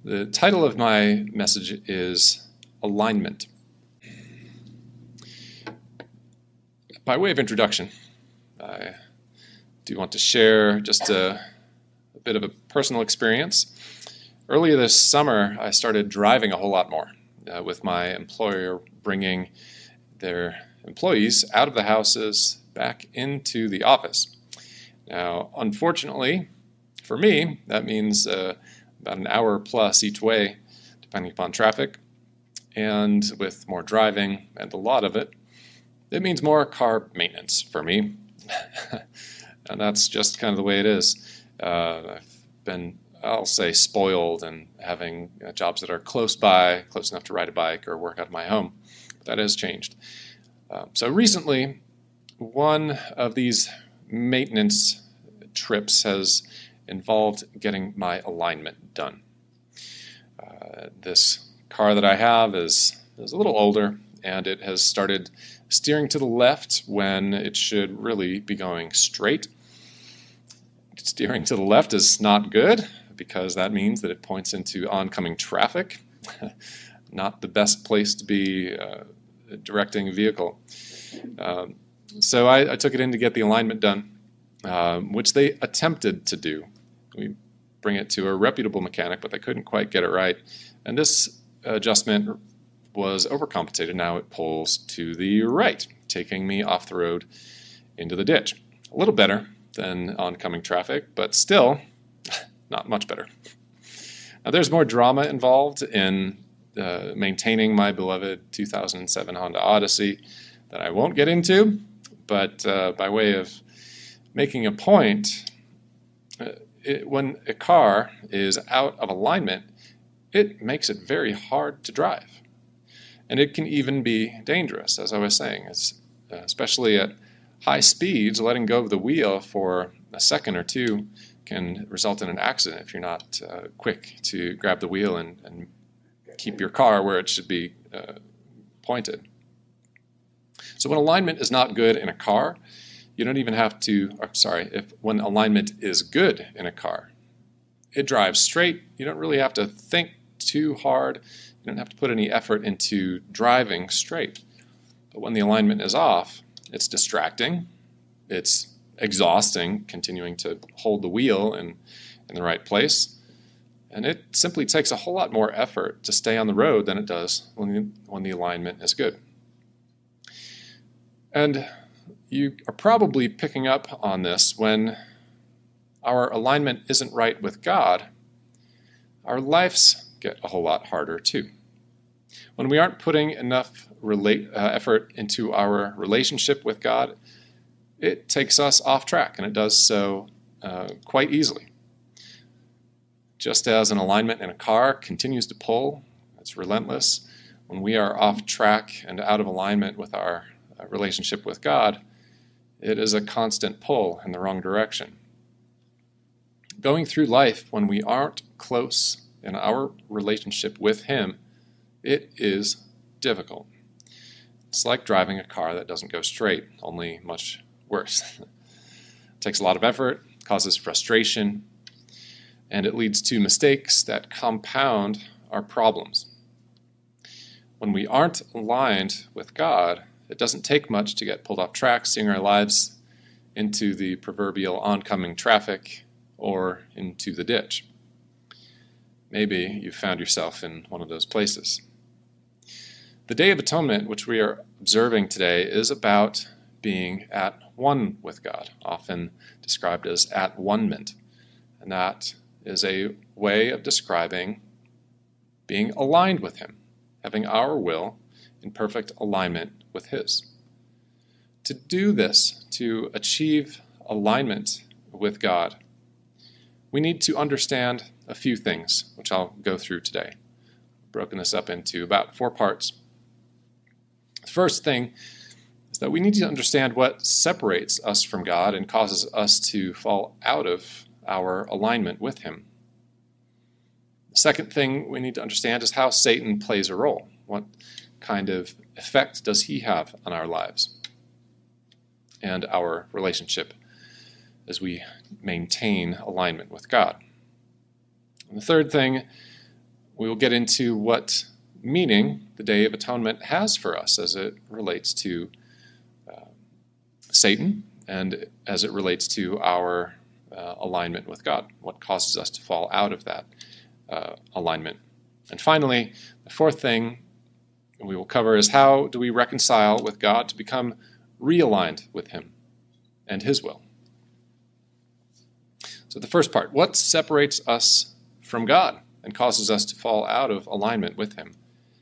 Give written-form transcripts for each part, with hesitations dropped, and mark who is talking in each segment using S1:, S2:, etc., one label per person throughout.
S1: The title of my message is Alignment. By way of introduction, I do want to share just a bit of a personal experience. Earlier this summer, I started driving a whole lot more, with my employer bringing their employees out of the houses back into the office. Now, unfortunately, for me, that means about an hour plus each way, depending upon traffic. And with more driving, and a lot of it, it means more car maintenance for me. And that's just kind of the way it is. I've been, I'll say, spoiled and having jobs that are close by, close enough to ride a bike or work out of my home. But that has changed. So recently, one of these maintenance trips has involved getting my alignment done. This car that I have is a little older, and it has started steering to the left when it should really be going straight. Steering to the left is not good because that means that it points into oncoming traffic. Not the best place to be directing a vehicle. So I took it in to get the alignment done, which they attempted to do. We bring it to a reputable mechanic, but they couldn't quite get it right. And this adjustment was overcompensated. Now it pulls to the right, taking me off the road into the ditch. A little better than oncoming traffic, but still not much better. Now there's more drama involved in maintaining my beloved 2007 Honda Odyssey that I won't get into, but by way of making a point, when a car is out of alignment, it makes it very hard to drive. And it can even be dangerous, as I was saying. It's, especially at high speeds, letting go of the wheel for a second or two can result in an accident if you're not quick to grab the wheel and keep your car where it should be pointed. So when alignment is not good in a car, you don't even have to, when alignment is good in a car, it drives straight. You don't really have to think too hard. You don't have to put any effort into driving straight. But when the alignment is off, it's distracting. It's exhausting, continuing to hold the wheel in the right place. And it simply takes a whole lot more effort to stay on the road than it does when the alignment is good. And you are probably picking up on this when our alignment isn't right with God. Our lives get a whole lot harder too. When we aren't putting enough effort into our relationship with God, it takes us off track, and it does so quite easily. Just as an alignment in a car continues to pull, it's relentless. When we are off track and out of alignment with our relationship with God, it is a constant pull in the wrong direction. Going through life when we aren't close in our relationship with Him, it is difficult. It's like driving a car that doesn't go straight, only much worse. It takes a lot of effort, causes frustration, and it leads to mistakes that compound our problems. When we aren't aligned with God, it doesn't take much to get pulled off track, seeing our lives into the proverbial oncoming traffic or into the ditch. Maybe you've found yourself in one of those places. The Day of Atonement, which we are observing today, is about being at one with God, often described as at one-ment. And that is a way of describing being aligned with Him, having our will in perfect alignment with His. To do this, to achieve alignment with God, we need to understand a few things, which I'll go through today. I've broken this up into about 4 parts. The first thing is that we need to understand what separates us from God and causes us to fall out of our alignment with Him. The second thing we need to understand is how Satan plays a role. What kind of effect does he have on our lives and our relationship as we maintain alignment with God? And the third thing We will get into what meaning the Day of Atonement has for us as it relates to Satan and as it relates to our alignment with God, what causes us to fall out of that alignment. And finally, the fourth thing we will cover is how do we reconcile with God to become realigned with Him and His will. So the first part, what separates us from God and causes us to fall out of alignment with Him?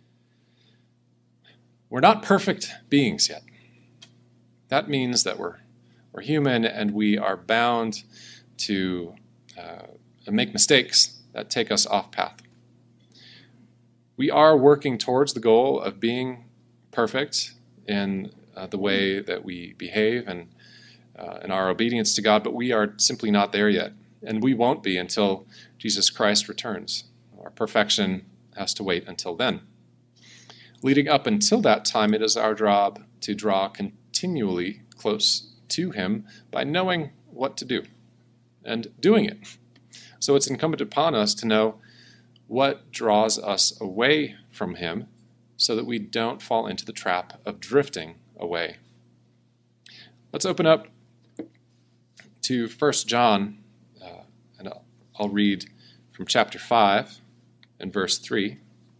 S1: We're not perfect beings yet. That means that we're human and we are bound to make mistakes that take us off path. We are working towards the goal of being perfect in the way that we behave and in our obedience to God, but we are simply not there yet. And we won't be until Jesus Christ returns. Our perfection has to wait until then. Leading up until that time, it is our job to draw continually close to Him by knowing what to do and doing it. So it's incumbent upon us to know what draws us away from Him so that we don't fall into the trap of drifting away. Let's open up to 1 John, and I'll read from chapter 5 and verse 3.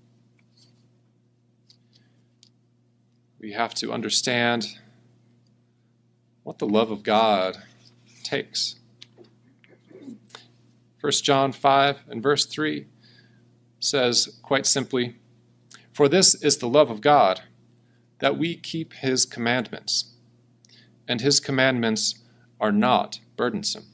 S1: We have to understand what the love of God takes. 1 John 5 and verse 3 says quite simply, "For this is the love of God, that we keep His commandments, and His commandments are not burdensome."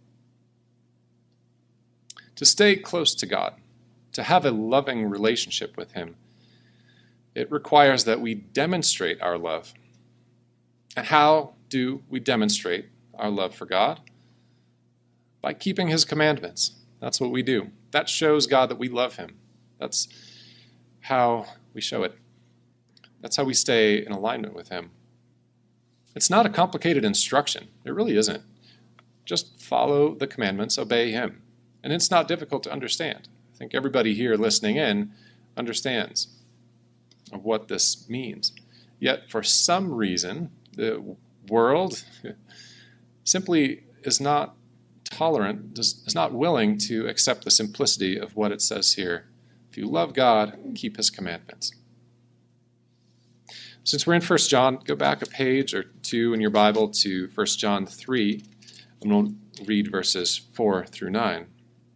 S1: To stay close to God, to have a loving relationship with Him, it requires that we demonstrate our love. And how do we demonstrate our love for God? By keeping His commandments. That's what we do. That shows God that we love Him. That's how we show it. That's how we stay in alignment with Him. It's not a complicated instruction. It really isn't. Just follow the commandments, obey Him. And it's not difficult to understand. I think everybody here listening in understands of what this means. Yet, for some reason, the world simply is not tolerant, is not willing to accept the simplicity of what it says here. If you love God, keep His commandments. Since we're in 1 John, go back a page or two in your Bible to 1 John 3, and we'll read verses 4 through 9.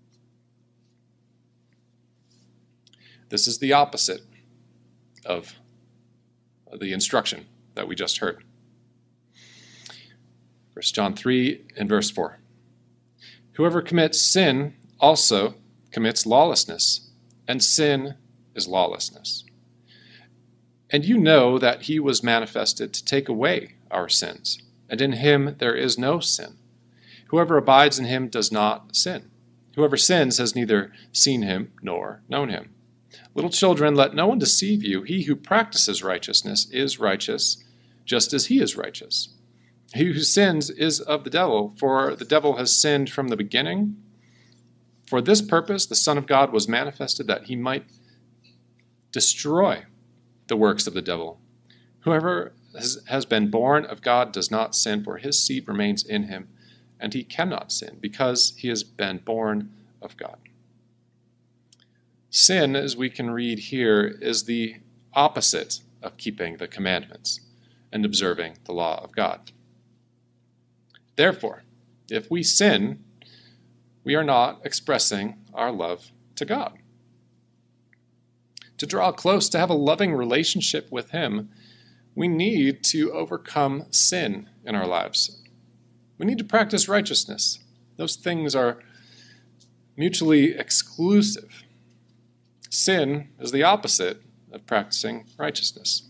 S1: This is the opposite of the instruction that we just heard. 1 John 3 and verse 4. "Whoever commits sin also commits lawlessness, and sin is lawlessness. And you know that He was manifested to take away our sins, and in Him there is no sin. Whoever abides in Him does not sin. Whoever sins has neither seen Him nor known Him. Little children, let no one deceive you. He who practices righteousness is righteous, just as he is righteous. He who sins is of the devil, for the devil has sinned from the beginning. For this purpose the Son of God was manifested, that He might destroy the works of the devil. Whoever has been born of God does not sin, for his seed remains in him, and he cannot sin, because he has been born of God." Sin, as we can read here, is the opposite of keeping the commandments and observing the law of God. Therefore, if we sin, we are not expressing our love to God. To draw close, to have a loving relationship with Him, we need to overcome sin in our lives. We need to practice righteousness. Those things are mutually exclusive. Sin is the opposite of practicing righteousness.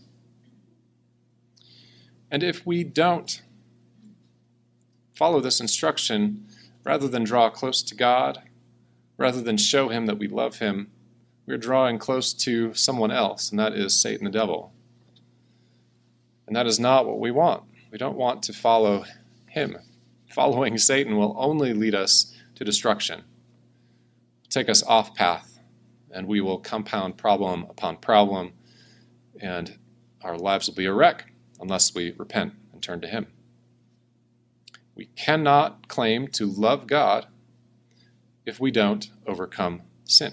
S1: And if we don't follow this instruction, rather than draw close to God, rather than show Him that we love Him, we're drawing close to someone else, and that is Satan the devil. And that is not what we want. We don't want to follow him. Following Satan will only lead us to destruction, take us off path, and we will compound problem upon problem, and our lives will be a wreck unless we repent and turn to him. We cannot claim to love God if we don't overcome sin.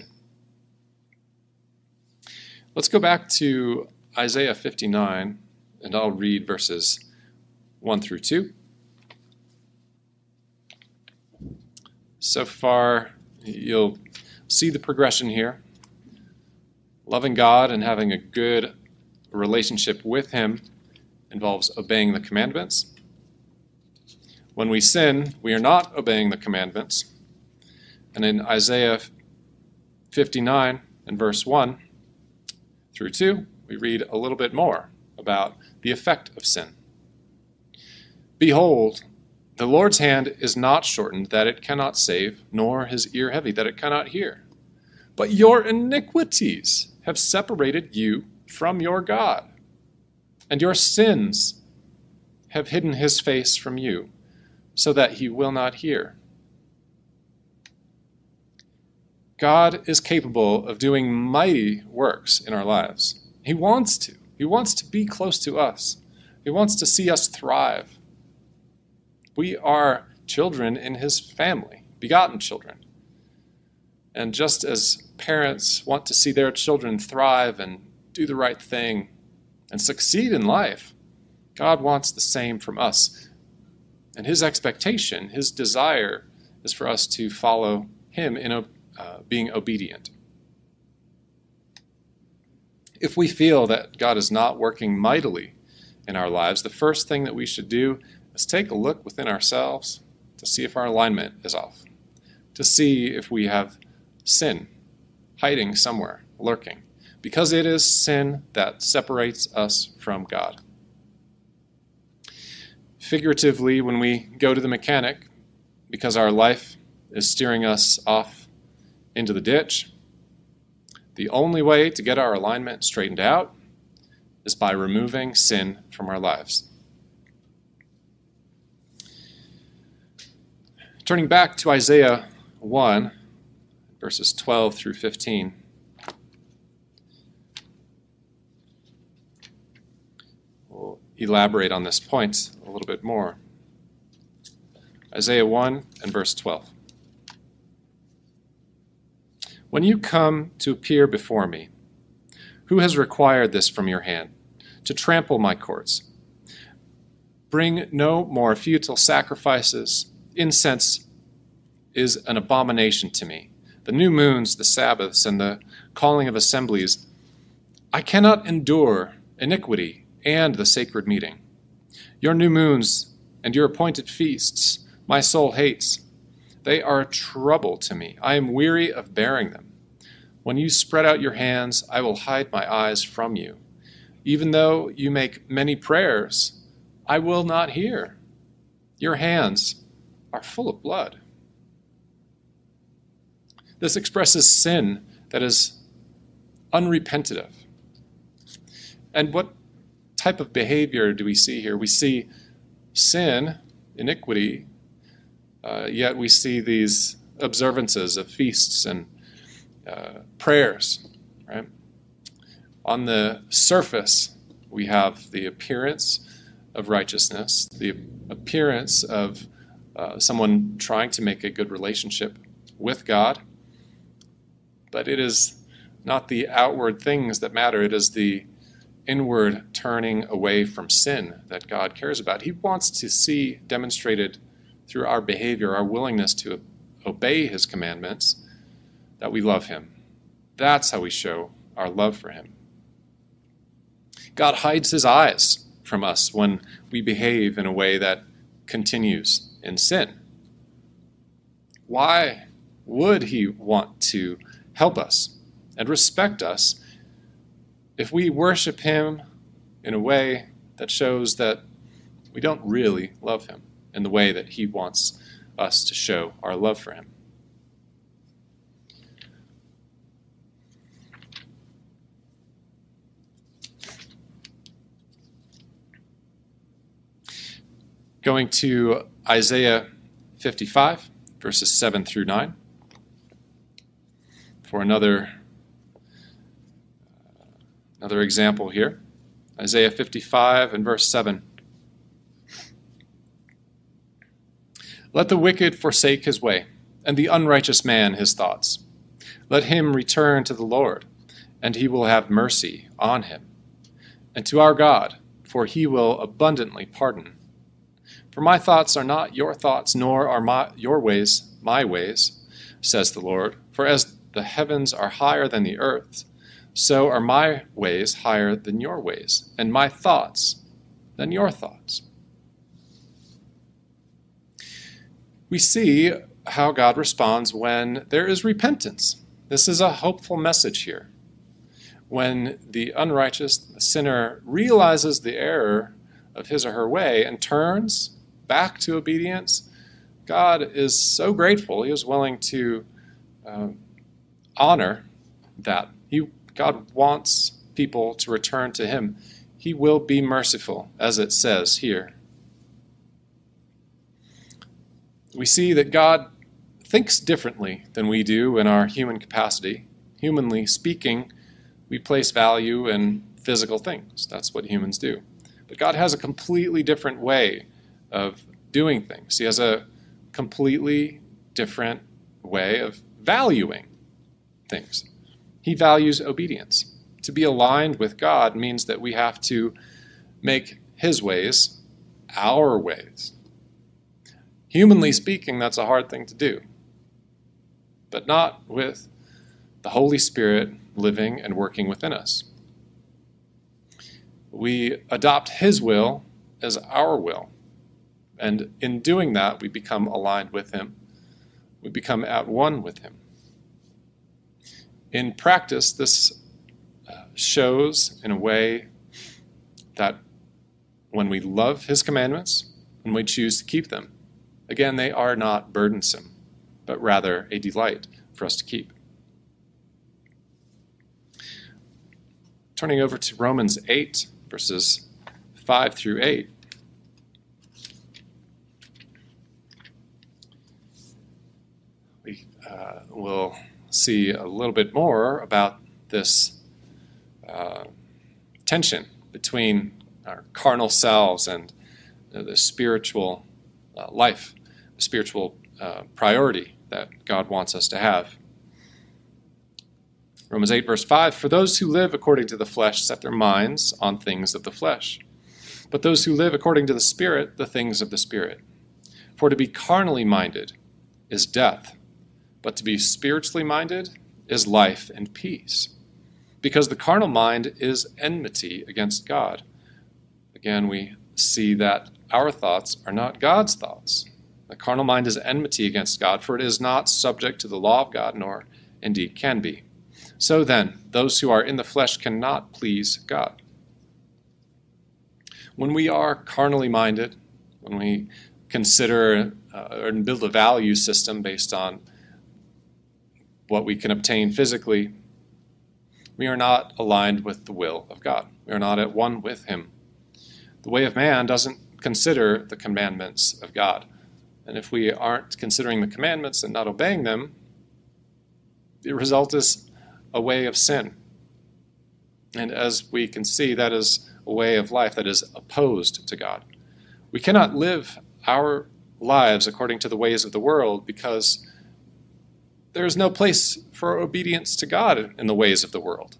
S1: Let's go back to Isaiah 59, and I'll read verses 1 through 2. So far, you'll see the progression here. Loving God and having a good relationship with him involves obeying the commandments. When we sin, we are not obeying the commandments. And in Isaiah 59 and verse 1 through 2, we read a little bit more about the effect of sin. Behold, the Lord's hand is not shortened that it cannot save, nor his ear heavy that it cannot hear. But your iniquities have separated you from your God, and your sins have hidden his face from you, so that he will not hear. God is capable of doing mighty works in our lives. He wants to. He wants to be close to us. He wants to see us thrive. We are children in his family, begotten children. And just as parents want to see their children thrive and do the right thing and succeed in life, God wants the same from us. And his expectation, his desire, is for us to follow him in being obedient. If we feel that God is not working mightily in our lives, the first thing that we should do is take a look within ourselves to see if our alignment is off, to see if we have sin hiding somewhere, lurking, because it is sin that separates us from God. Figuratively, when we go to the mechanic, because our life is steering us off into the ditch, the only way to get our alignment straightened out is by removing sin from our lives. Turning back to Isaiah 1, verses 12 through 15. We'll elaborate on this point a little bit more. Isaiah 1 and verse 12. When you come to appear before me, who has required this from your hand, to trample my courts? Bring no more futile sacrifices. Incense is an abomination to me. The new moons, the Sabbaths, and the calling of assemblies. I cannot endure iniquity and the sacred meeting. Your new moons and your appointed feasts my soul hates. They are a trouble to me. I am weary of bearing them. When you spread out your hands, I will hide my eyes from you. Even though you make many prayers, I will not hear. Your hands are full of blood. This expresses sin that is unrepented of. And what type of behavior do we see here? We see sin, iniquity, yet we see these observances of feasts and prayers, right? On the surface, we have the appearance of righteousness, the appearance of someone trying to make a good relationship with God. But it is not the outward things that matter. It is the inward turning away from sin that God cares about. He wants to see demonstrated through our behavior, our willingness to obey his commandments, that we love him. That's how we show our love for him. God hides his eyes from us when we behave in a way that continues in sin. Why would he want to help us and respect us if we worship him in a way that shows that we don't really love him in the way that he wants us to show our love for him? Going to Isaiah 55, verses 7 through 9, for another Another example here, Isaiah 55 and verse 7. Let the wicked forsake his way, and the unrighteous man his thoughts. Let him return to the Lord, and he will have mercy on him, and to our God, for he will abundantly pardon. For my thoughts are not your thoughts, nor are your ways my ways, says the Lord. For as the heavens are higher than the earth, so are my ways higher than your ways, and my thoughts than your thoughts. We see how God responds when there is repentance. This is a hopeful message here. When the unrighteous, the sinner, realizes the error of his or her way and turns back to obedience, God is so grateful. He is willing to honor that. God wants people to return to him. He will be merciful, as it says here. We see that God thinks differently than we do in our human capacity. Humanly speaking, we place value in physical things. That's what humans do. But God has a completely different way of doing things. He has a completely different way of valuing things. He values obedience. To be aligned with God means that we have to make his ways our ways. Humanly speaking, that's a hard thing to do, but not with the Holy Spirit living and working within us. We adopt his will as our will, and in doing that, we become aligned with him. We become at one with him. In practice, this shows in a way that when we love his commandments and we choose to keep them, again, they are not burdensome, but rather a delight for us to keep. Turning over to Romans 8, verses 5 through 8. We will see a little bit more about this tension between our carnal selves and the spiritual life, the spiritual priority that God wants us to have. Romans 8, verse 5, for those who live according to the flesh set their minds on things of the flesh, but those who live according to the Spirit, the things of the Spirit. For to be carnally minded is death, but to be spiritually minded is life and peace. Because the carnal mind is enmity against God. Again, we see that our thoughts are not God's thoughts. The carnal mind is enmity against God, for it is not subject to the law of God, nor indeed can be. So then, those who are in the flesh cannot please God. When we are carnally minded, when we consider and build a value system based on what we can obtain physically, we are not aligned with the will of God. We are not at one with him. The way of man doesn't consider the commandments of God. And if we aren't considering the commandments and not obeying them, the result is a way of sin. And as we can see, that is a way of life that is opposed to God. We cannot live our lives according to the ways of the world because there is no place for obedience to God in the ways of the world.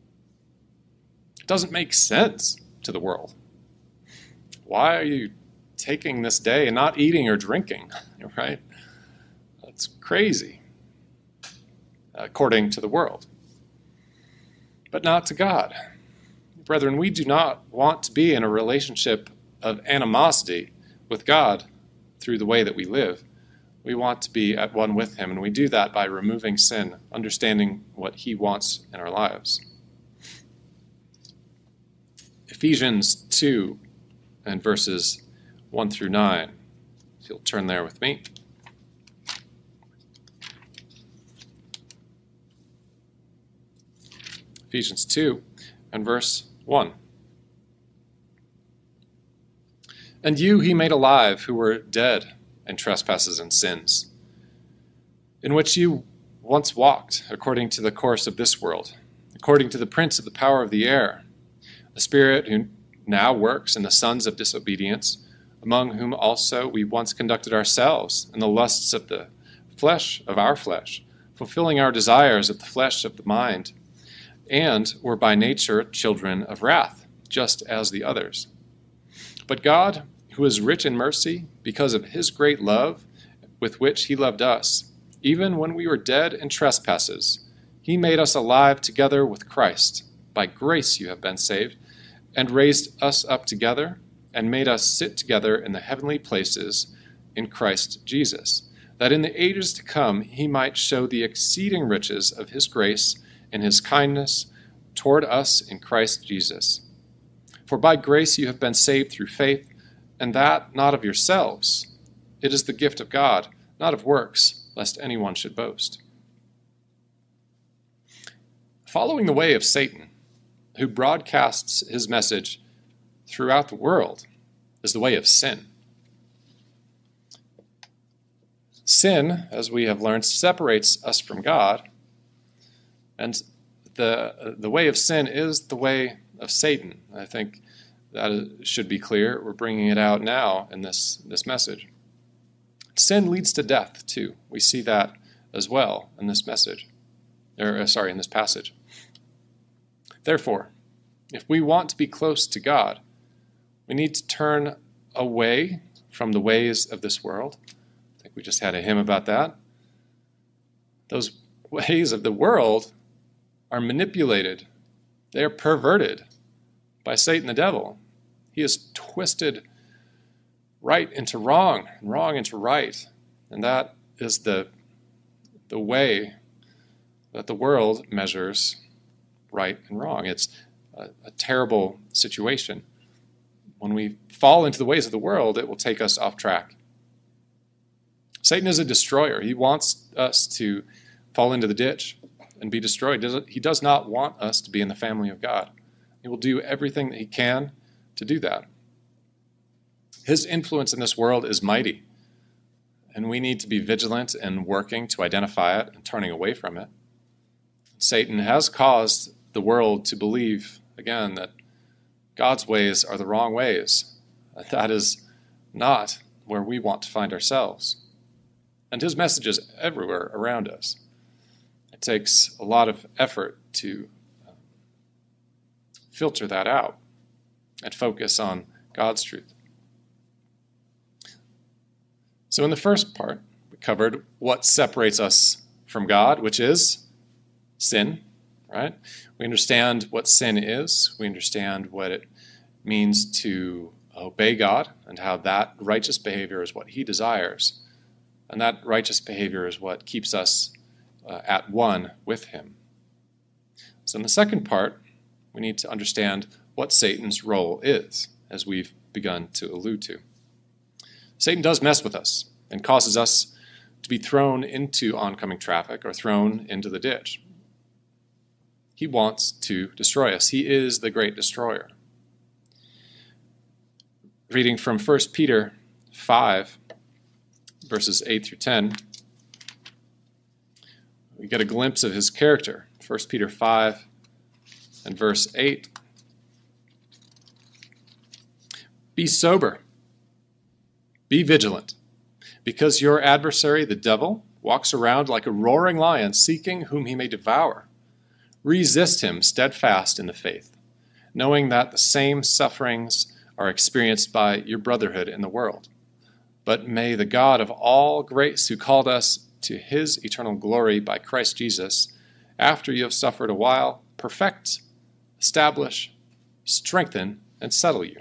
S1: It doesn't make sense to the world. Why are you taking this day and not eating or drinking, right? That's crazy, according to the world. But not to God. Brethren, we do not want to be in a relationship of animosity with God through the way that we live. We want to be at one with him, and we do that by removing sin, understanding what he wants in our lives. Ephesians 2 and verses 1 through 9. If you'll turn there with me. Ephesians 2 and verse 1. And you he made alive who were dead in trespasses and sins, in which you once walked according to the course of this world, according to the prince of the power of the air, the spirit who now works in the sons of disobedience, among whom also we once conducted ourselves in the lusts of the flesh of our flesh, fulfilling our desires of the flesh of the mind, and were by nature children of wrath, just as the others. But God, who is rich in mercy, because of his great love with which he loved us, even when we were dead in trespasses, he made us alive together with Christ. By grace you have been saved, and raised us up together, and made us sit together in the heavenly places in Christ Jesus, that in the ages to come he might show the exceeding riches of his grace and his kindness toward us in Christ Jesus. For by grace you have been saved through faith, and that not of yourselves. It is the gift of God, not of works, lest anyone should boast. Following the way of Satan, who broadcasts his message throughout the world, is the way of sin. Sin, as we have learned, separates us from God, and the way of sin is the way of Satan. I think that should be clear. We're bringing it out now in this message. Sin leads to death, too. We see that as well in this message. In this passage. Therefore, if we want to be close to God, we need to turn away from the ways of this world. I think we just had a hymn about that. Those ways of the world are manipulated. They are perverted by Satan the devil. He has twisted right into wrong and wrong into right. And that is the way that the world measures right and wrong. It's a terrible situation. When we fall into the ways of the world, it will take us off track. Satan is a destroyer. He wants us to fall into the ditch and be destroyed. He does not want us to be in the family of God. He will do everything that he can to do that. His influence in this world is mighty, and we need to be vigilant in working to identify it and turning away from it. Satan has caused the world to believe, again, that God's ways are the wrong ways. That is not where we want to find ourselves. And his message is everywhere around us. It takes a lot of effort to filter that out and focus on God's truth. So in the first part, we covered what separates us from God, which is sin, right? We understand what sin is. We understand what it means to obey God and how that righteous behavior is what he desires. And that righteous behavior is what keeps us at one with him. So in the second part, we need to understand what Satan's role is, as we've begun to allude to. Satan does mess with us and causes us to be thrown into oncoming traffic or thrown into the ditch. He wants to destroy us. He is the great destroyer. Reading from 1 Peter 5, verses 8 through 10, we get a glimpse of his character. 1 Peter 5 and verse 8. Be sober. Be vigilant, because your adversary, the devil, walks around like a roaring lion, seeking whom he may devour. Resist him steadfast in the faith, knowing that the same sufferings are experienced by your brotherhood in the world. But may the God of all grace, who called us to his eternal glory by Christ Jesus, after you have suffered a while, perfect, establish, strengthen, and settle you.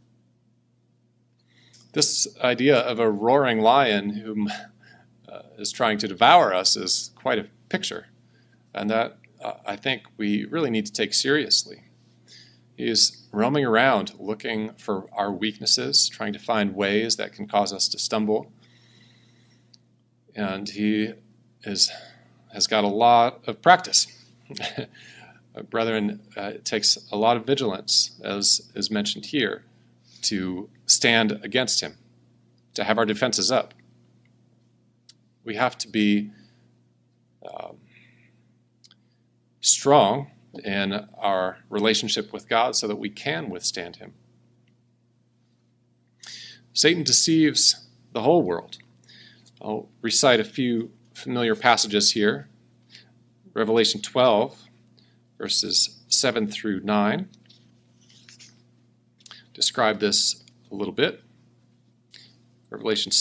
S1: This idea of a roaring lion whom is trying to devour us is quite a picture, and that I think we really need to take seriously. He is roaming around looking for our weaknesses, trying to find ways that can cause us to stumble. And he has got a lot of practice. Brethren, it takes a lot of vigilance, as is mentioned here, to stand against him, to have our defenses up. We have to be strong in our relationship with God so that we can withstand him. Satan deceives the whole world. I'll recite a few familiar passages here. Revelation 12, verses 7 through 9. Describe this a little bit. Revelation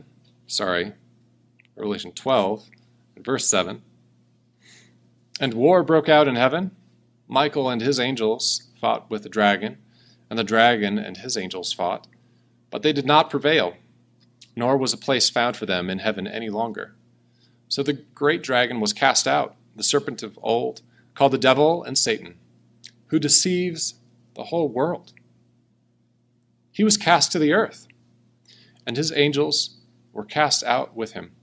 S1: 12, and verse 7. And war broke out in heaven. Michael and his angels fought with the dragon, and the dragon and his angels fought. But they did not prevail, nor was a place found for them in heaven any longer. So the great dragon was cast out, the serpent of old, called the devil and Satan, who deceives the whole world. He was cast to the earth, and his angels were cast out with him.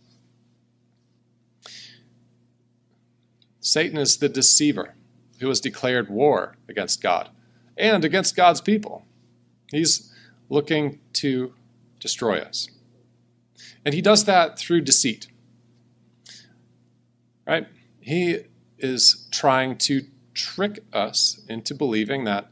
S1: Satan is the deceiver who has declared war against God and against God's people. He's looking to destroy us. And he does that through deceit. Right? He is trying to trick us into believing that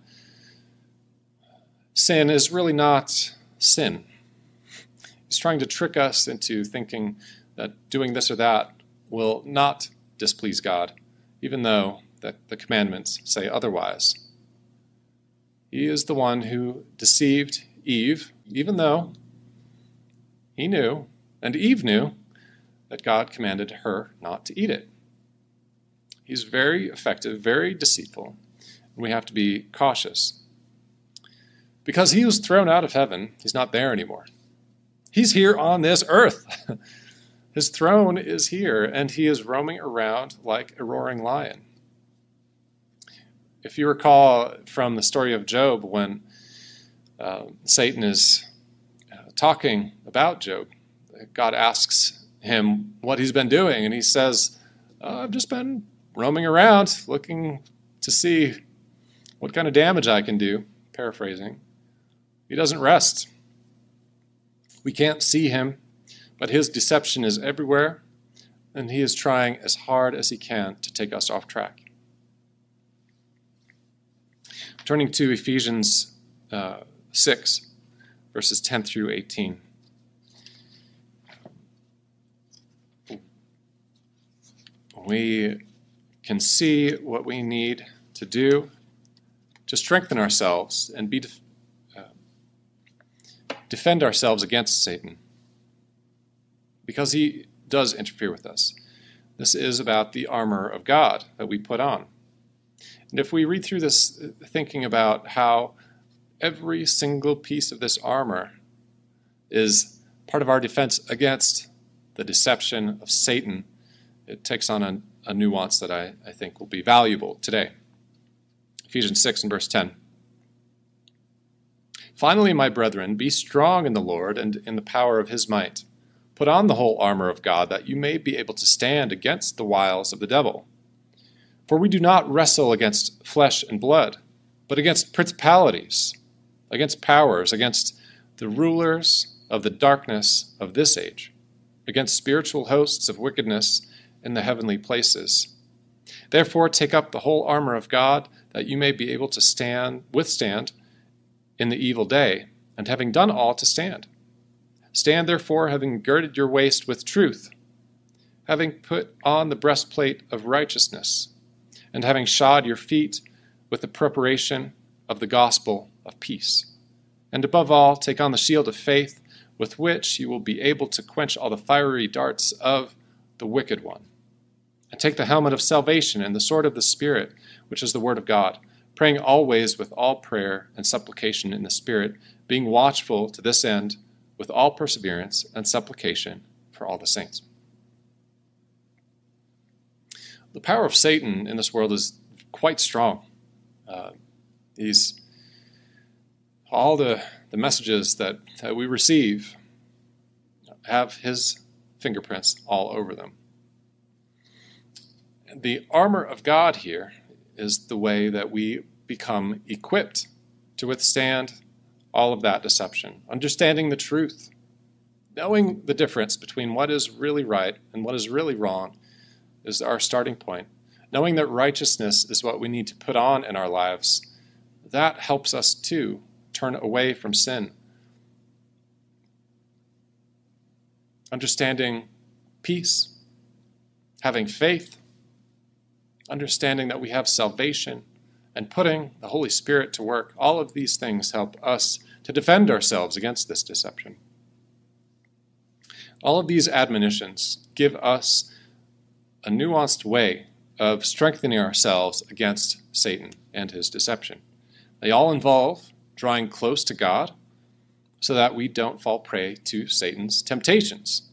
S1: sin is really not sin. He's trying to trick us into thinking that doing this or that will not displease God, even though that the commandments say otherwise. He is the one who deceived Eve, even though he knew, and Eve knew, that God commanded her not to eat it. He's very effective, very deceitful, and we have to be cautious. Because he was thrown out of heaven, he's not there anymore. He's here on this earth. His throne is here, and he is roaming around like a roaring lion. If you recall from the story of Job, when Satan is talking about Job, God asks him what he's been doing, and he says, I've just been roaming around looking to see what kind of damage I can do, paraphrasing. He doesn't rest. We can't see him, but his deception is everywhere, and he is trying as hard as he can to take us off track. Turning to Ephesians 6, verses 10 through 18. We can see what we need to do to strengthen ourselves and defend ourselves against Satan, because he does interfere with us. This is about the armor of God that we put on. And if we read through this thinking about how every single piece of this armor is part of our defense against the deception of Satan, it takes on a nuance that I think will be valuable today. Ephesians 6 and verse 10. Finally, my brethren, be strong in the Lord and in the power of his might. Put on the whole armor of God, that you may be able to stand against the wiles of the devil. For we do not wrestle against flesh and blood, but against principalities, against powers, against the rulers of the darkness of this age, against spiritual hosts of wickedness in the heavenly places. Therefore, take up the whole armor of God, that you may be able to withstand in the evil day, and having done all, to stand. Stand therefore, having girded your waist with truth, having put on the breastplate of righteousness, and having shod your feet with the preparation of the gospel of peace. And above all, take on the shield of faith, with which you will be able to quench all the fiery darts of the wicked one. And take the helmet of salvation and the sword of the Spirit, which is the word of God, praying always with all prayer and supplication in the Spirit, being watchful to this end with all perseverance and supplication for all the saints. The power of Satan in this world is quite strong. All the messages that we receive have his fingerprints all over them. The armor of God here is the way that we become equipped to withstand all of that deception. Understanding the truth, knowing the difference between what is really right and what is really wrong is our starting point. knowing that righteousness is what we need to put on in our lives, that helps us to turn away from sin. Understanding peace, having faith, understanding that we have salvation, and putting the Holy Spirit to work, all of these things help us to defend ourselves against this deception. All of these admonitions give us a nuanced way of strengthening ourselves against Satan and his deception. They all involve drawing close to God so that we don't fall prey to Satan's temptations.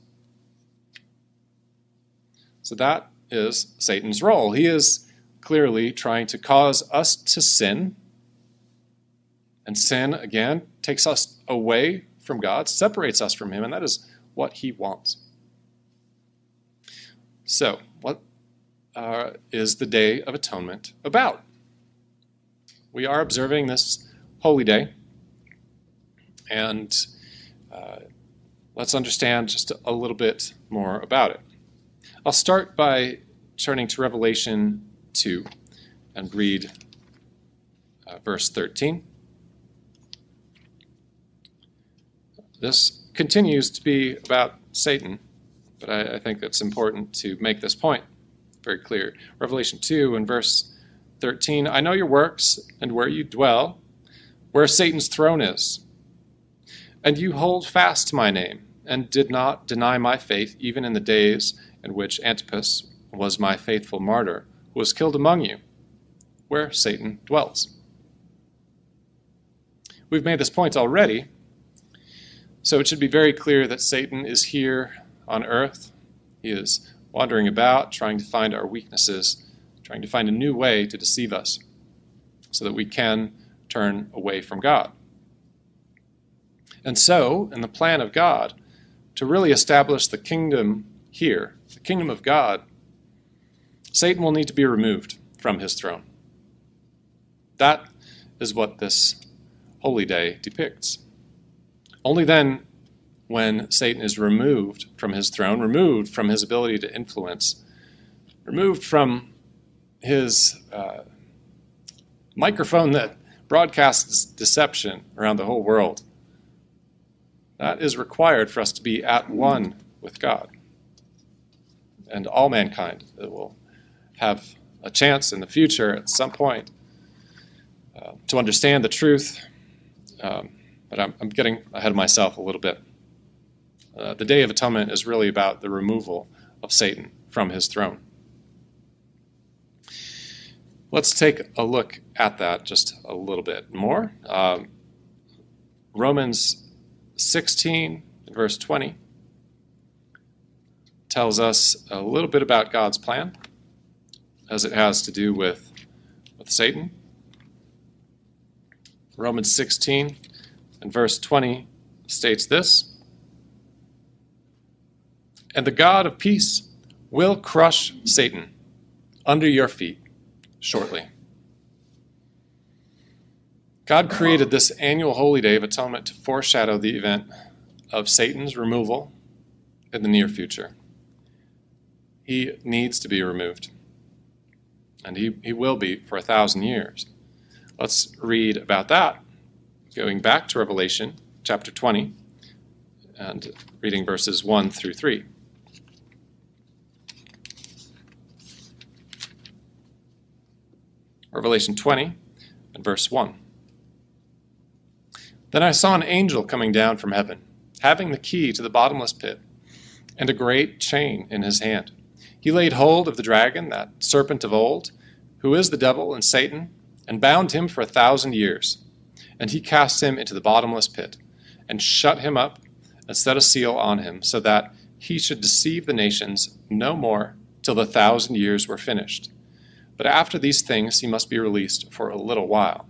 S1: So that is Satan's role. He is clearly trying to cause us to sin. And sin, again, takes us away from God, separates us from him, and that is what he wants. So, what is the Day of Atonement about? We are observing this holy day, and let's understand just a little bit more about it. I'll start by turning to Revelation 2 and read verse 13. This continues to be about Satan, but I think it's important to make this point very clear. Revelation 2 and verse 13, I know your works and where you dwell, where Satan's throne is. And you hold fast to my name, and did not deny my faith even in the days in which Antipas was my faithful martyr, who was killed among you, where Satan dwells. We've made this point already, so it should be very clear that Satan is here on earth. He is wandering about, trying to find our weaknesses, trying to find a new way to deceive us, so that we can turn away from God. And so, in the plan of God, to really establish the kingdom here, the kingdom of God, Satan will need to be removed from his throne. That is what this holy day depicts. Only then, when Satan is removed from his throne, removed from his ability to influence, removed from his microphone that broadcasts deception around the whole world, that is required for us to be at one with God. And all mankind will have a chance in the future at some point to understand the truth. But I'm getting ahead of myself a little bit. The Day of Atonement is really about the removal of Satan from his throne. Let's take a look at that just a little bit more. Romans 16, verse 20, tells us a little bit about God's plan as it has to do with Satan. Romans 16 and verse 20 states this, and the God of peace will crush Satan under your feet shortly. God created this annual Holy Day of Atonement to foreshadow the event of Satan's removal in the near future. He needs to be removed, and he will be for 1,000 years. Let's read about that, going back to Revelation chapter 20 and reading verses 1 through 3. Revelation 20 and verse 1. Then I saw an angel coming down from heaven, having the key to the bottomless pit, and a great chain in his hand. He laid hold of the dragon, that serpent of old, who is the devil and Satan, and bound him for 1,000 years. And he cast him into the bottomless pit, and shut him up, and set a seal on him, so that he should deceive the nations no more till the 1,000 years were finished. But after these things he must be released for a little while.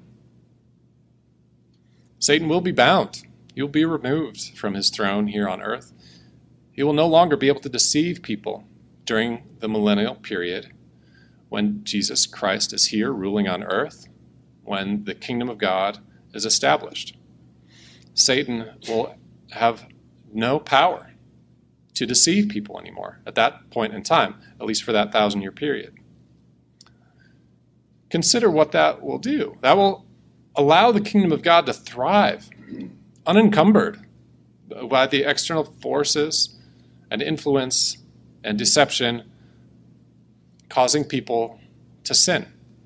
S1: Satan will be bound. He will be removed from his throne here on earth. He will no longer be able to deceive people during the millennial period when Jesus Christ is here ruling on earth, when the kingdom of God is established. Satan will have no power to deceive people anymore at that point in time, at least for that 1,000-year period. consider what that will do. That will allow the kingdom of God to thrive, unencumbered by the external forces and influence and deception causing people to sin.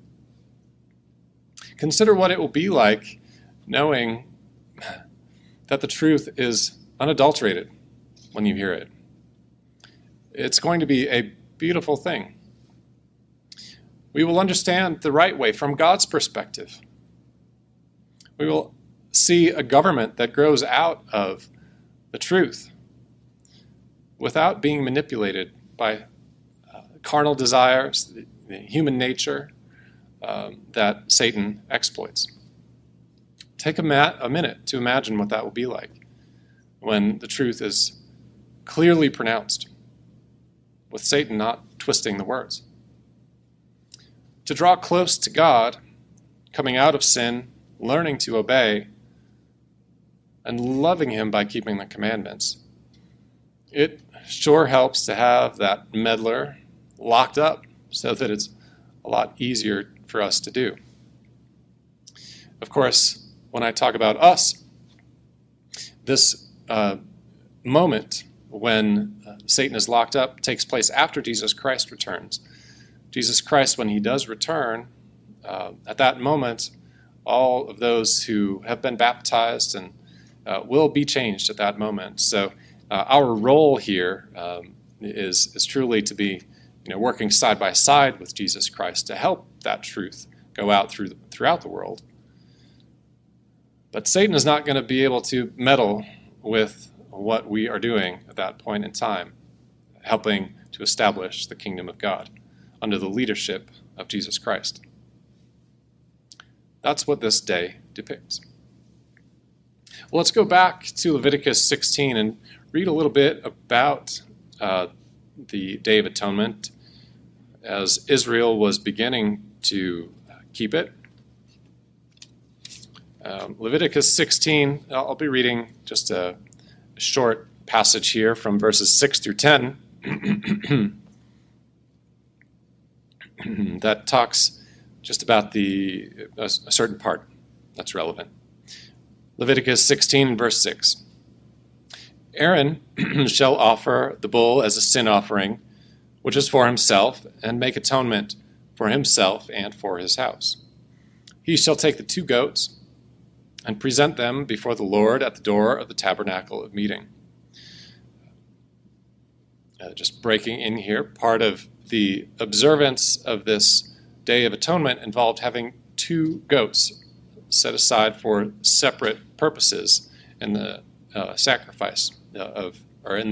S1: Consider what it will be like knowing that the truth is unadulterated when you hear it. It's going to be a beautiful thing. We will understand the right way from God's perspective. We will see a government that grows out of the truth without being manipulated by carnal desires, the human nature that Satan exploits. Take a minute to imagine what that will be like when the truth is clearly pronounced, with Satan not twisting the words. To draw close to God, coming out of sin, learning to obey, and loving him by keeping the commandments. It sure helps to have that meddler locked up so that it's a lot easier for us to do. Of course, when I talk about us, this moment when Satan is locked up takes place after Jesus Christ returns. Jesus Christ, when he does return, at that moment, all of those who have been baptized and will be changed at that moment. So our role here is truly to be working side by side with Jesus Christ to help that truth go out throughout the world. But Satan is not going to be able to meddle with what we are doing at that point in time, helping to establish the kingdom of God under the leadership of Jesus Christ. That's what this day depicts. Well, let's go back to Leviticus 16 and read a little bit about the Day of Atonement as Israel was beginning to keep it. Leviticus 16, I'll be reading just a short passage here from verses 6 through 10 that talks just about a certain part that's relevant. Leviticus 16, verse 6. Aaron shall offer the bull as a sin offering, which is for himself, and make atonement for himself and for his house. He shall take the 2 goats and present them before the Lord at the door of the tabernacle of meeting. Just breaking in here, part of the observance of this Day of Atonement involved having 2 goats set aside for separate purposes in the sacrifice in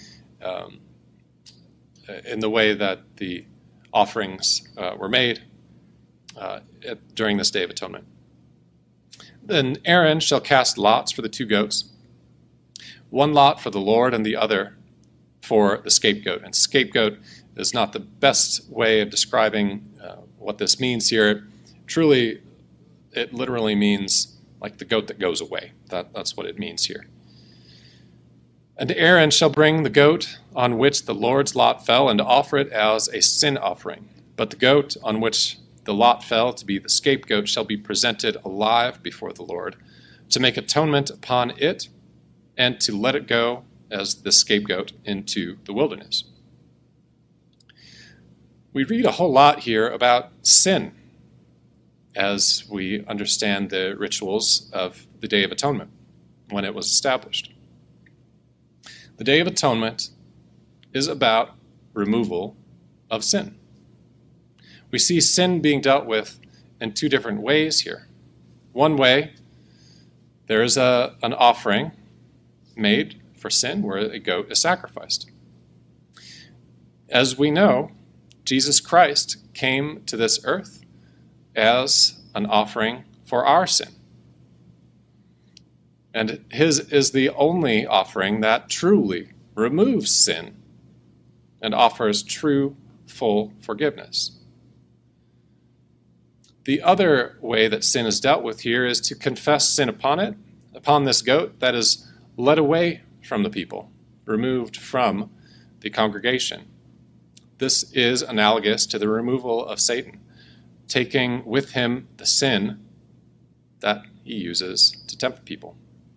S1: the way that the offerings were made during this Day of Atonement. Then Aaron shall cast lots for the 2 goats, 1 lot for the Lord and the other for the scapegoat. And scapegoat is not the best way of describing what this means here. Truly, it literally means like the goat that goes away. That's what it means here. And Aaron shall bring the goat on which the Lord's lot fell and offer it as a sin offering. But the goat on which the lot fell to be the scapegoat shall be presented alive before the Lord to make atonement upon it and to let it go as the scapegoat into the wilderness. We read a whole lot here about sin as we understand the rituals of the Day of Atonement when it was established. The Day of Atonement is about removal of sin. We see sin being dealt with in 2 different ways here. One way, there is an offering made for sin where a goat is sacrificed. As we know, Jesus Christ came to this earth as an offering for our sin. And his is the only offering that truly removes sin and offers true, full forgiveness. The other way that sin is dealt with here is to confess sin upon this goat that is led away from the people, removed from the congregation. This is analogous to the removal of Satan taking with him the sin that he uses to tempt people.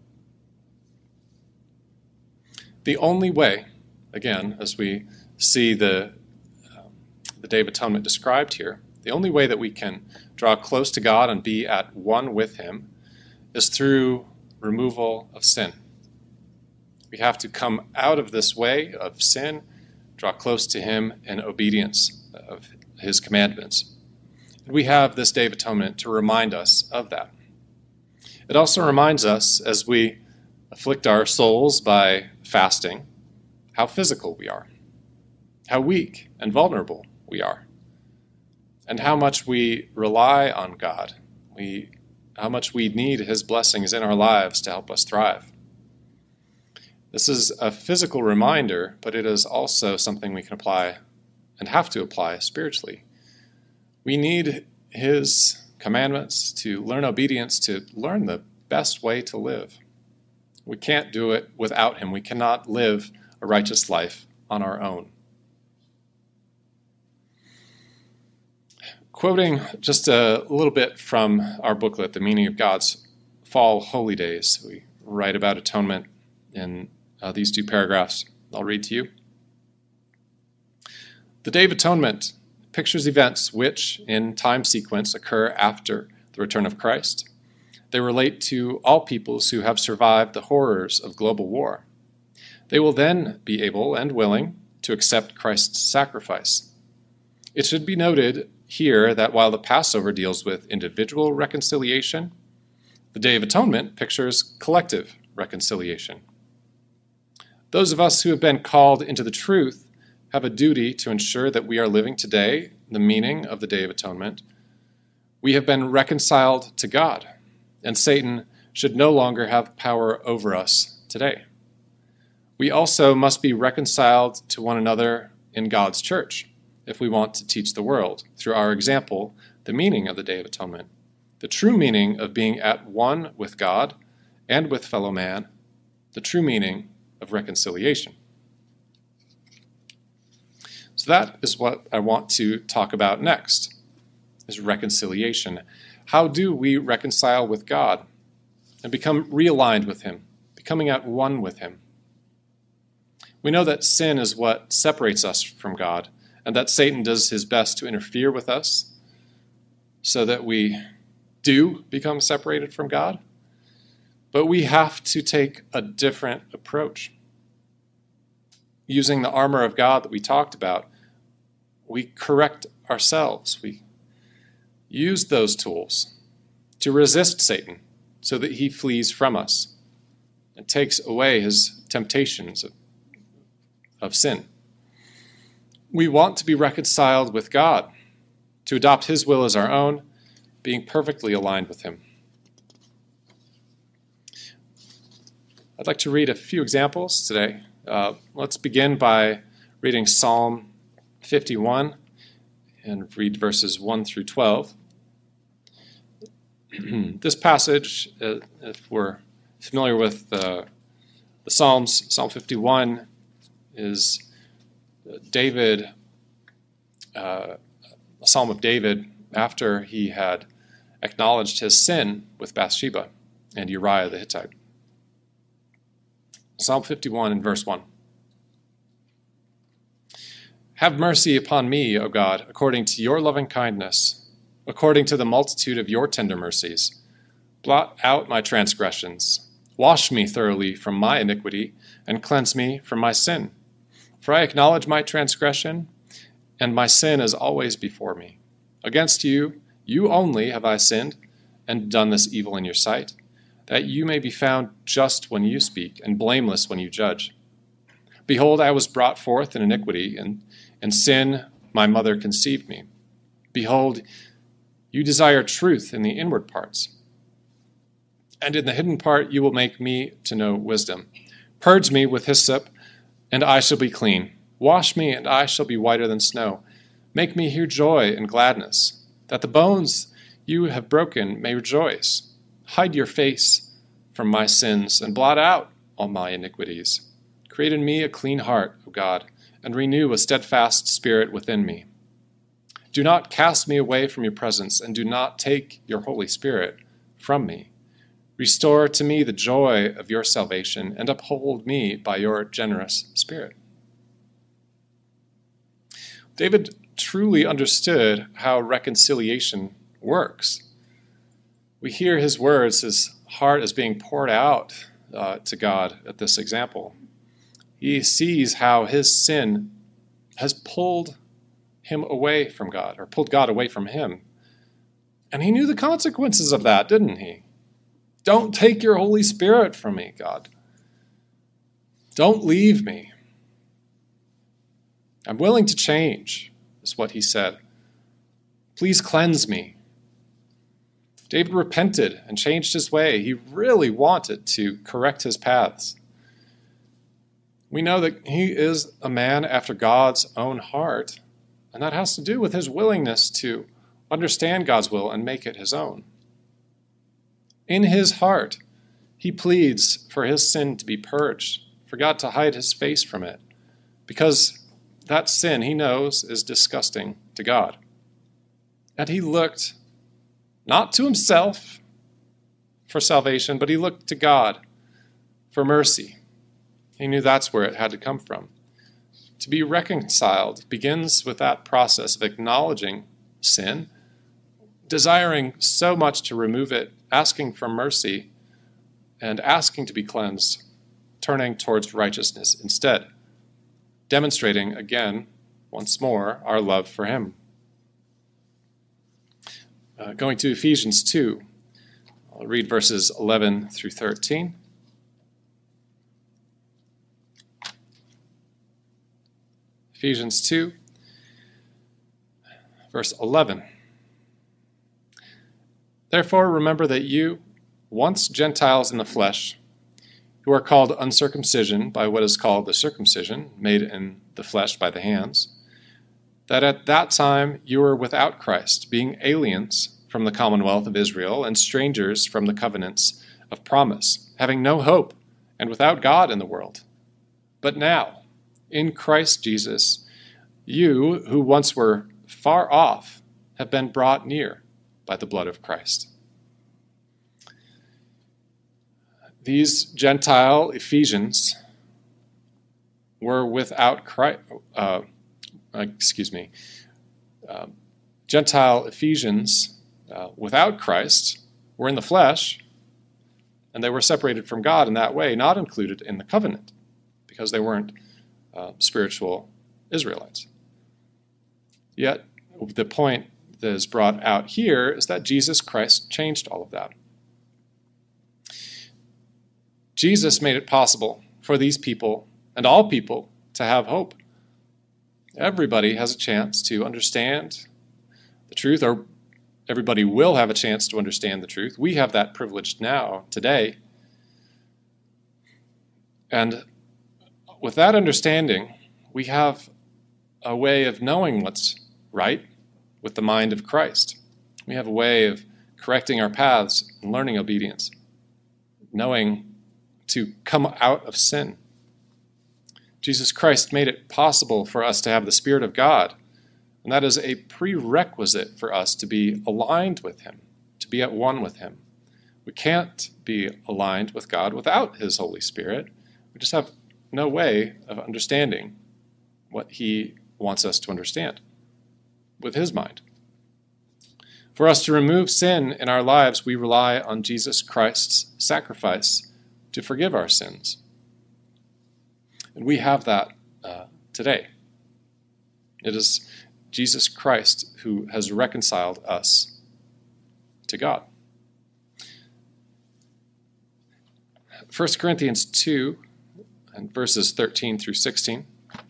S1: The only way, again, as we see the Day of Atonement described here, the only way that we can draw close to God and be at one with him is through removal of sin. We have to come out of this way of sin, draw close to him in obedience of his commandments. And we have this Day of Atonement to remind us of that. It also reminds us, as we afflict our souls by fasting, how physical we are, how weak and vulnerable we are, and how much we rely on God, how much we need his blessings in our lives to help us thrive. This is a physical reminder, but it is also something we can apply and have to apply spiritually. We need his commandments to learn obedience, to learn the best way to live. We can't do it without him. We cannot live a righteous life on our own. Quoting just a little bit from our booklet, The Meaning of God's Fall Holy Days, we write about atonement in these two paragraphs. I'll read to you. The Day of Atonement pictures events which, in time sequence, occur after the return of Christ. They relate to all peoples who have survived the horrors of global war. They will then be able and willing to accept Christ's sacrifice. It should be noted here that while the Passover deals with individual reconciliation, the Day of Atonement pictures collective reconciliation. Those of us who have been called into the truth have a duty to ensure that we are living today the meaning of the Day of Atonement. We have been reconciled to God, and Satan should no longer have power over us today. We also must be reconciled to one another in God's church if we want to teach the world, through our example, the meaning of the Day of Atonement, the true meaning of being at one with God and with fellow man, the true meaning of reconciliation. So that is what I want to talk about next, is reconciliation. How do we reconcile with God and become realigned with him, becoming at one with him? We know that sin is what separates us from God, and that Satan does his best to interfere with us so that we do become separated from God. But we have to take a different approach. Using the armor of God that we talked about, we correct ourselves. We use those tools to resist Satan so that he flees from us and takes away his temptations of sin. We want to be reconciled with God, to adopt his will as our own, being perfectly aligned with him. I'd like to read a few examples today. Let's begin by reading Psalm 51 and read verses 1 through 12. This passage, if we're familiar with the Psalms, Psalm 51 is David, a psalm of David after he had acknowledged his sin with Bathsheba and Uriah the Hittite. Psalm 51 and verse 1. Have mercy upon me, O God, according to your loving kindness, according to the multitude of your tender mercies. Blot out my transgressions. Wash me thoroughly from my iniquity, and cleanse me from my sin. For I acknowledge my transgression, and my sin is always before me. Against you, you only have I sinned, and done this evil in your sight, that you may be found just when you speak, and blameless when you judge. Behold, I was brought forth in iniquity, and in sin my mother conceived me. Behold, you desire truth in the inward parts, and in the hidden part you will make me to know wisdom. Purge me with hyssop, and I shall be clean. Wash me, and I shall be whiter than snow. Make me hear joy and gladness, that the bones you have broken may rejoice. Hide your face from my sins, and blot out all my iniquities. Create in me a clean heart, O God, and renew a steadfast spirit within me. Do not cast me away from your presence, and do not take your Holy Spirit from me. Restore to me the joy of your salvation, and uphold me by your generous spirit. David truly understood how reconciliation works. We hear his words, his heart is being poured out to God at this example. He sees how his sin has pulled him away from God, or pulled God away from him. And he knew the consequences of that, didn't he? Don't take your Holy Spirit from me, God. Don't leave me. I'm willing to change, is what he said. Please cleanse me. David repented and changed his way. He really wanted to correct his paths. We know that he is a man after God's own heart, and that has to do with his willingness to understand God's will and make it his own. In his heart, he pleads for his sin to be purged, for God to hide his face from it, because that sin, he knows, is disgusting to God. And he looked not to himself for salvation, but he looked to God for mercy. He knew that's where it had to come from. To be reconciled begins with that process of acknowledging sin, desiring so much to remove it, asking for mercy, and asking to be cleansed, turning towards righteousness instead, demonstrating again, once more, our love for him. Going to Ephesians 2, I'll read verses 11 through 13. Ephesians 2, verse 11. Therefore, remember that you, once Gentiles in the flesh, who are called uncircumcision by what is called the circumcision, made in the flesh by the hands, that at that time you were without Christ, being aliens from the commonwealth of Israel and strangers from the covenants of promise, having no hope and without God in the world. But now, in Christ Jesus, you who once were far off have been brought near by the blood of Christ. These Gentile Ephesians were without Christ. Gentile Ephesians without Christ were in the flesh, and they were separated from God in that way, not included in the covenant, because they weren't spiritual Israelites. Yet, the point that is brought out here is that Jesus Christ changed all of that. Jesus made it possible for these people and all people to have hope. Everybody has a chance to understand the truth, or everybody will have a chance to understand the truth. We have that privilege now, today. And with that understanding, we have a way of knowing what's right with the mind of Christ. We have a way of correcting our paths and learning obedience, knowing to come out of sin. Jesus Christ made it possible for us to have the Spirit of God, and that is a prerequisite for us to be aligned with him, to be at one with him. We can't be aligned with God without his Holy Spirit. We just have no way of understanding what he wants us to understand with his mind. For us to remove sin in our lives, we rely on Jesus Christ's sacrifice to forgive our sins. And we have that today. It is Jesus Christ who has reconciled us to God. 1 Corinthians 2, and verses 13 through 16.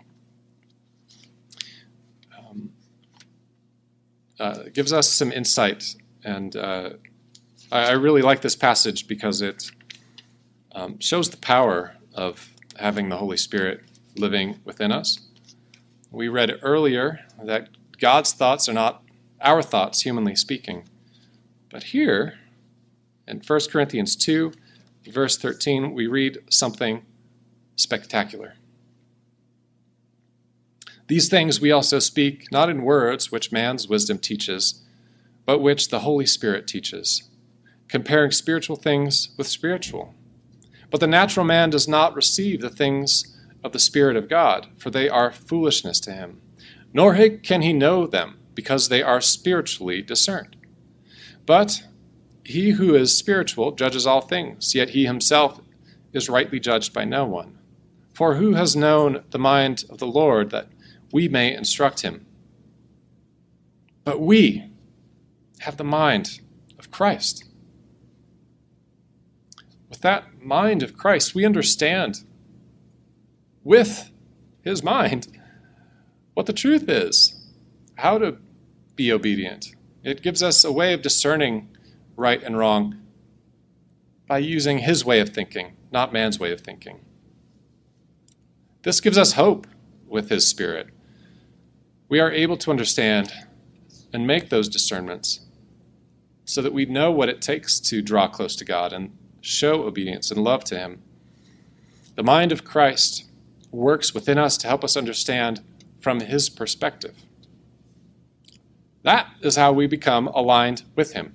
S1: Gives us some insight, and I really like this passage because it shows the power of having the Holy Spirit living within us. We read earlier that God's thoughts are not our thoughts, humanly speaking. But here, in 1 Corinthians 2, verse 13, we read something spectacular. These things we also speak, not in words which man's wisdom teaches, but which the Holy Spirit teaches, comparing spiritual things with spiritual. But the natural man does not receive the things of the Spirit of God, for they are foolishness to him, nor can he know them, because they are spiritually discerned. But he who is spiritual judges all things, yet he himself is rightly judged by no one. For who has known the mind of the Lord that we may instruct him? But we have the mind of Christ. With that mind of Christ, we understand with his mind what the truth is, how to be obedient. It gives us a way of discerning right and wrong by using his way of thinking, not man's way of thinking. This gives us hope with his Spirit. We are able to understand and make those discernments so that we know what it takes to draw close to God and show obedience and love to him. The mind of Christ works within us to help us understand from his perspective. That is how we become aligned with him.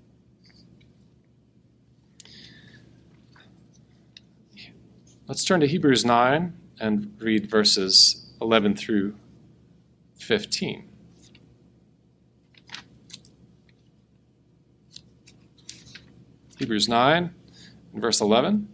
S1: Let's turn to Hebrews 9 and read verses 11 through 15. Hebrews 9 and verse 11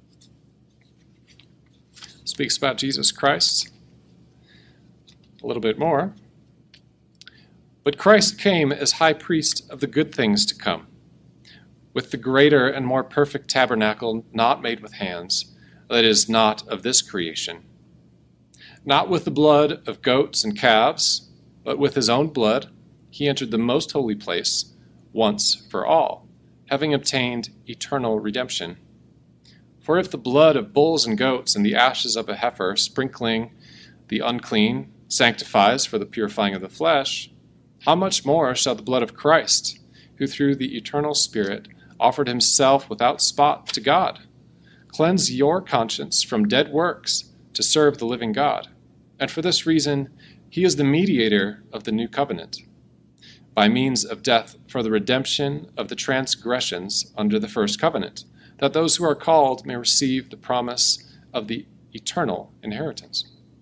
S1: speaks about Jesus Christ a little bit more. But Christ came as high priest of the good things to come, with the greater and more perfect tabernacle not made with hands, that is, not of this creation. Not with the blood of goats and calves, but with his own blood he entered the most holy place once for all, having obtained eternal redemption. For if the blood of bulls and goats and the ashes of a heifer sprinkling the unclean sanctifies for the purifying of the flesh, how much more shall the blood of Christ, who through the eternal Spirit offered himself without spot to God, cleanse your conscience from dead works to serve the living God? And for this reason, he is the mediator of the new covenant, by means of death for the redemption of the transgressions under the first covenant, that those who are called may receive the promise of the eternal inheritance.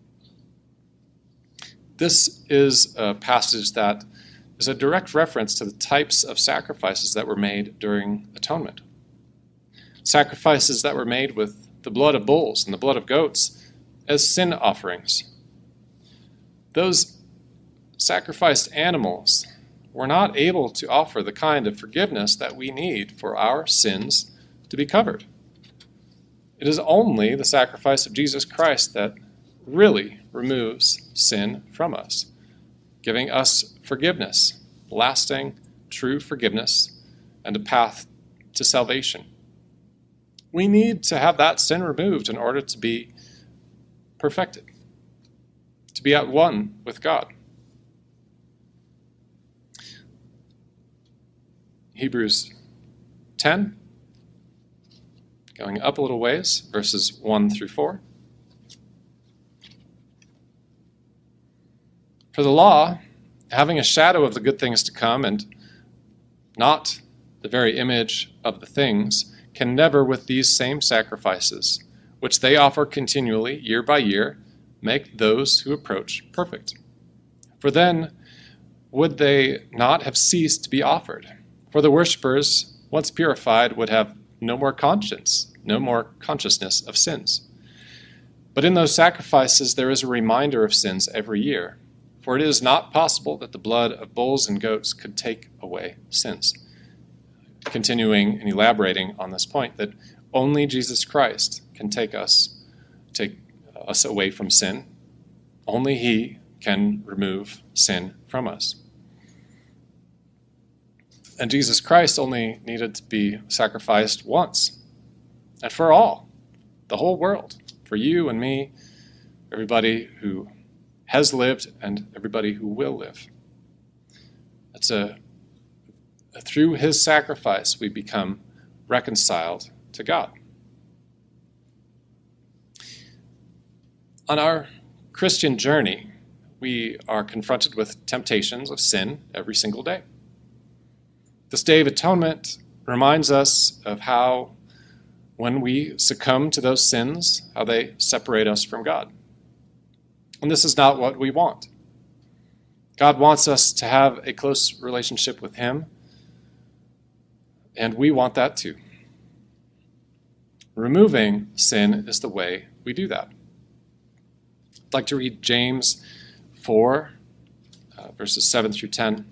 S1: This is a passage that is a direct reference to the types of sacrifices that were made during atonement. Sacrifices that were made with the blood of bulls and the blood of goats as sin offerings. Those sacrificed animals were not able to offer the kind of forgiveness that we need for our sins to be covered. It is only the sacrifice of Jesus Christ that really removes sin from us, giving us forgiveness, lasting, true forgiveness, and a path to salvation. We need to have that sin removed in order to be perfected, to be at one with God. Hebrews 10, going up a little ways, verses 1 through 4. For the law, having a shadow of the good things to come and not the very image of the things, can never with these same sacrifices, which they offer continually year by year, make those who approach perfect. For then would they not have ceased to be offered? For the worshippers, once purified, would have no more conscience, no more consciousness of sins. But in those sacrifices there is a reminder of sins every year. For it is not possible that the blood of bulls and goats could take away sins. Continuing and elaborating on this point, that only Jesus Christ can take us away from sin. Only he can remove sin from us. And Jesus Christ only needed to be sacrificed once and for all, the whole world, for you and me, everybody who has lived and everybody who will live. It's through his sacrifice we become reconciled to God. On our Christian journey, we are confronted with temptations of sin every single day. This Day of Atonement reminds us of how, when we succumb to those sins, how they separate us from God. And this is not what we want. God wants us to have a close relationship with Him, and we want that too. Removing sin is the way we do that. I'd like to read James 4, verses 7 through 10.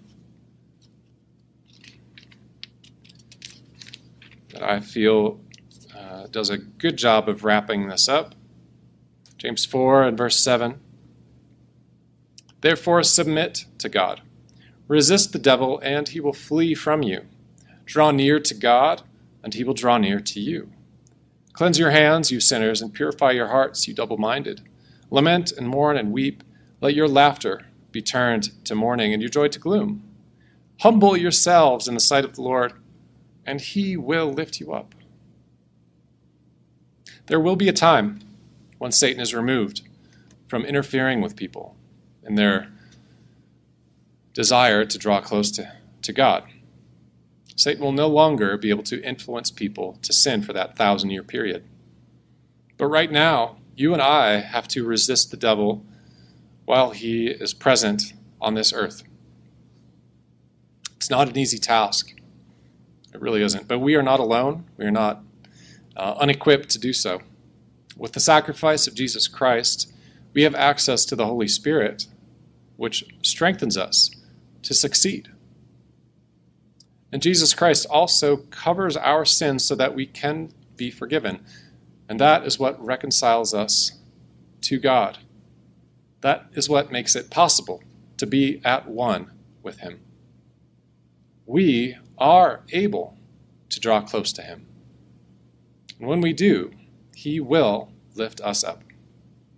S1: That I feel does a good job of wrapping this up. James 4 and verse 7. Therefore submit to God. Resist the devil, and he will flee from you. Draw near to God, and he will draw near to you. Cleanse your hands, you sinners, and purify your hearts, you double-minded. Lament and mourn and weep. Let your laughter be turned to mourning, and your joy to gloom. Humble yourselves in the sight of the Lord, and he will lift you up. There will be a time when Satan is removed from interfering with people in their desire to draw close to God. Satan will no longer be able to influence people to sin for that 1,000-year period. But right now, you and I have to resist the devil while he is present on this earth. It's not an easy task. It really isn't. But we are not alone. We are not unequipped to do so. With the sacrifice of Jesus Christ, we have access to the Holy Spirit, which strengthens us to succeed. And Jesus Christ also covers our sins so that we can be forgiven. And that is what reconciles us to God. That is what makes it possible to be at one with Him. We are able to draw close to Him. And when we do, He will lift us up.